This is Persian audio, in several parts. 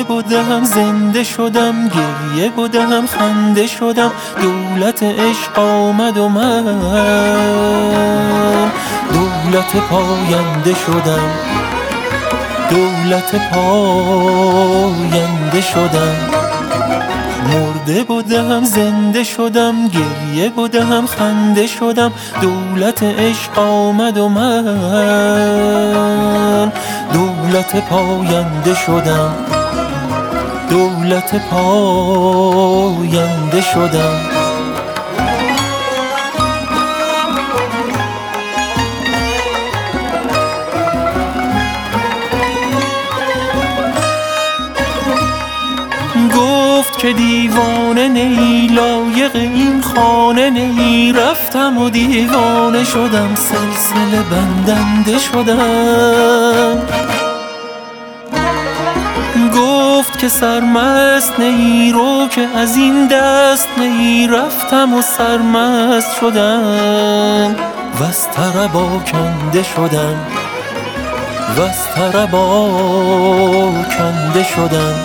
بودم زنده شدم، گریه بودم خنده شدم، دولت عشق آمد و من دولت پاینده شدم، دولت پاینده شدم. مرده بودم زنده شدم، گریه بودم خنده شدم، دولت عشق آمد و من دولت پاینده شدم، دولت پاینده شدم. گفت که دیوانه نی، لایق این خانه نی، رفتم و دیوانه شدم، سلسله بندنده شدم. گفت که سرمست نی، رو که از این دست نی، رفتم و سرمست شدم، وز طرب آکنده شدم، وز طرب آکنده شدم.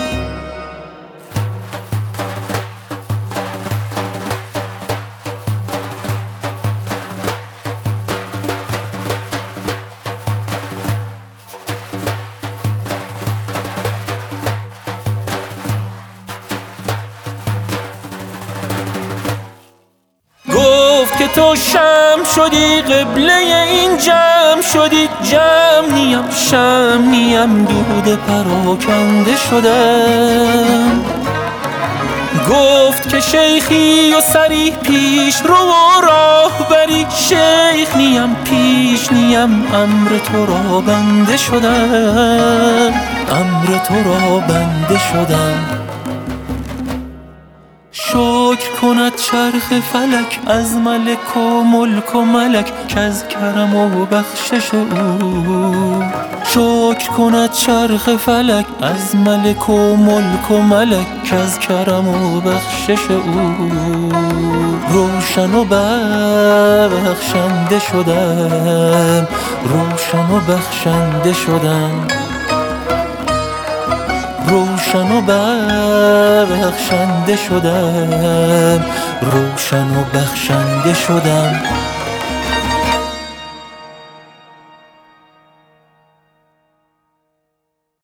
گفت که تو شمع شدی، قبله این جمع شدی، جمع نیم شمع نیم، دود پراکنده شدم. گفت که شیخی و سریح پیش رو و راه بری، شیخ نیم پیش نیم، امر تو را بنده شدم، امر تو را بنده شدم. شکر کند چرخ فلک از ملک و ملک و ملک، کز کرم و بخشش او. شکر کند چرخ فلک از ملک و ملک و ملک، کز کرم و بخشش او. روشن و بخشنده شدم، روشن و بخشنده شدم، روشن و بخشنده شدم، روشن و بخشنده شدم.